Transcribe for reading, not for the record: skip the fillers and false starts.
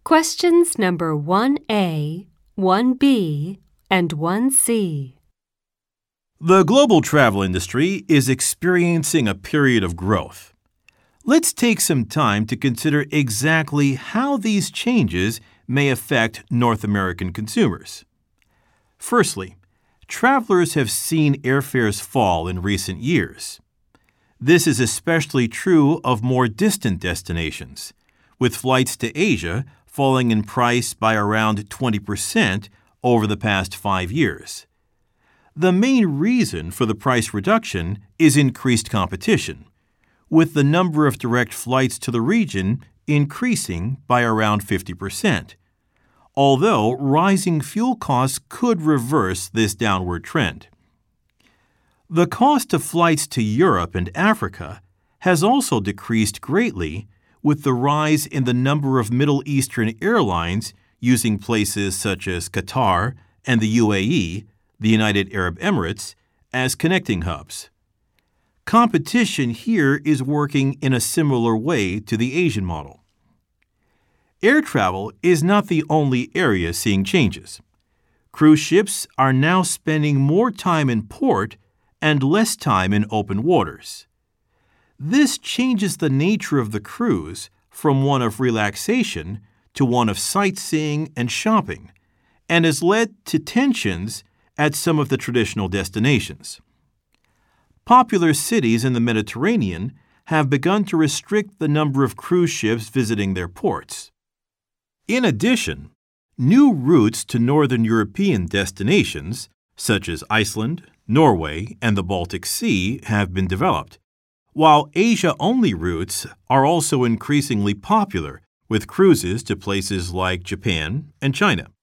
Questions number 1A, 1B, and 1C. The global travel industry is experiencing a period of growth. Let's take some time to consider exactly how these changes may affect North American consumers. Firstly, travelers have seen airfares fall in recent years. This is especially true of more distant destinations, with flights to Asia falling in price by around 20% over the past 5 years. The main reason for the price reduction is increased competition, with the number of direct flights to the region increasing by around 50%, although rising fuel costs could reverse this downward trend. The cost of flights to Europe and Africa has also decreased greatly with the rise in the number of Middle Eastern airlines using places such as Qatar and the UAE, the United Arab Emirates, as connecting hubs. Competition here is working in a similar way to the Asian model. Air travel is not the only area seeing changes. Cruise ships are now spending more time in port and less time in open waters. This changes the nature of the cruise from one of relaxation to one of sightseeing and shopping, and has led to tensions at some of the traditional destinations. Popular cities in the Mediterranean have begun to restrict the number of cruise ships visiting their ports. In addition, new routes to Northern European destinations, such as Iceland, Norway, and the Baltic Sea, have been developed, while Asia-only routes are also increasingly popular, with cruises to places like Japan and China.